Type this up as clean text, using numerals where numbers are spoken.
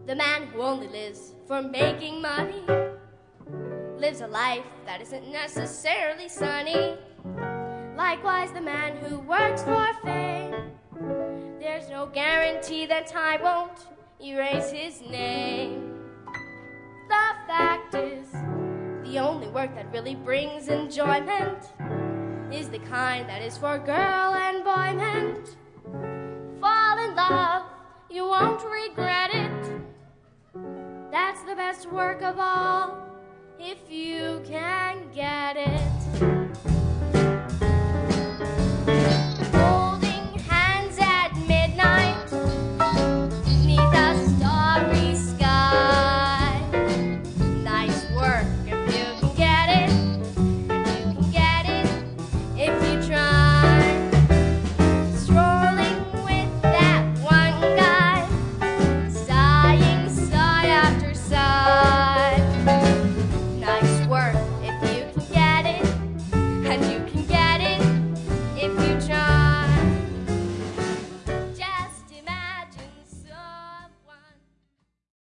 The man who only lives for making money lives a life that isn't necessarily sunny. Likewise, the man who works for fame, there's no guarantee that time won't erase his name. The fact is, the only work that really brings enjoyment is the kind that is for girl and boy meant. Fall in love, you won't regret it. That's the best work of all, if you can get it.